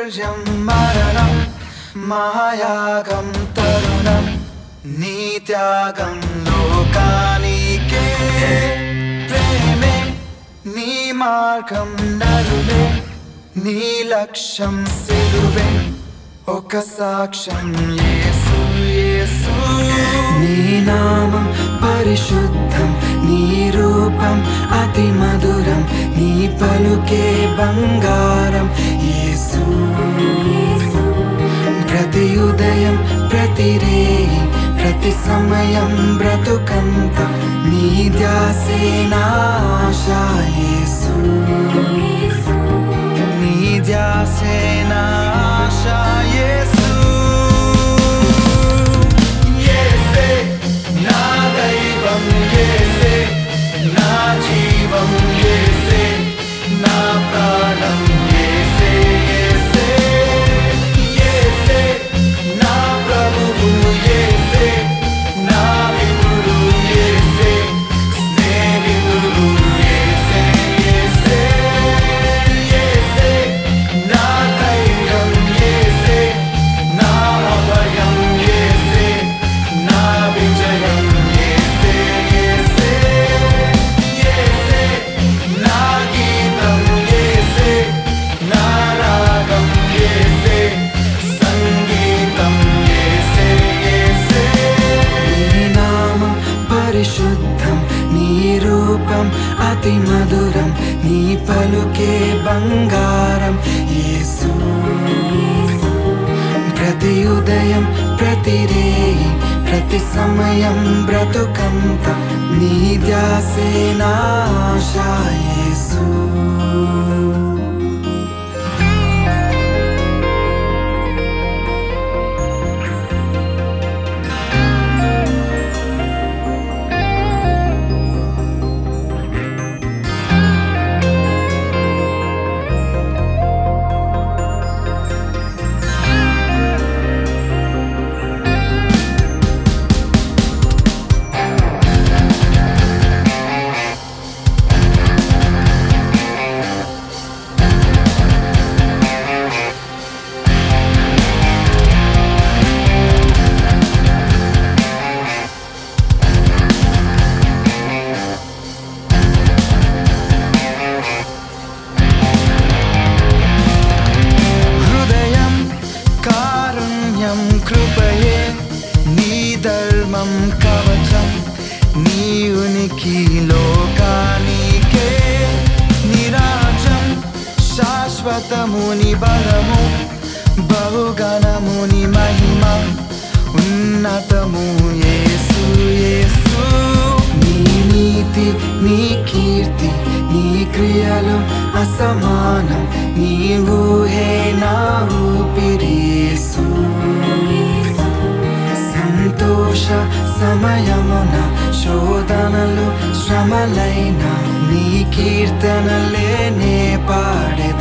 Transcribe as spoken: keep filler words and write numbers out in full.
ఐశ్వర్యం మరణం మాయాగం తరుణం నీ త్యాగం లోకానికే ప్రేమే నీ మార్గం నరులే నీ లక్ష్యం సిలువే ఒక సాక్ష్యం యేసు యేసు నీ నామం పరిశుద్ధం నీ రూపం అతి మధురం నీ పలుకే బంగారం యేసు ప్రతి ఉదయం ప్రతి రేయి ప్రతి సమయం బ్రతుకంత నీ ధ్యాసే నా ఆశ యేసు నీ ధ్యాసే నా ఆశ యేసు యేసే నా దైవం యేసే నా జీవం యేసే నా ప్రాణం యేసే యేసే యేసే నా ప్రభువు యేసే నా విపుడు యేసే స్నేహితుడు యేసే యేసే యేసే నా ధైర్యం యేసే నా అభయం యేసే నా విజయం యేసే యేసే యేసే నా గీతం యేసే నా రాగం యేసే సంగీతం యేసే యేసే నీ నామం పరిశుద్ధం నీ రూపం అతి మధురం నీ పలుకే బంగారం యేసు ప్రతి ఉదయం ప్రతి రేయి ప్రతి సమయం బ్రతుకంత నీ ధ్యాసే నా ఆశ యేసు హృదయం కారుణ్యం కృపయే నీ ధర్మం కవచం నీ ఉనికి లోకానికే నిరాజం శాశ్వతముని బలము బహుగణముని మహిమ ఉన్నతము యేసు యేసు నీ నీతి నీ కీర్తి నీ క్రియలు అసమానం నీ ఊహే నా ఊపిరి యేసు సంతోష సమయమున శోధనలు శ్రమలైన నీ కీర్తనలే నే పాడెద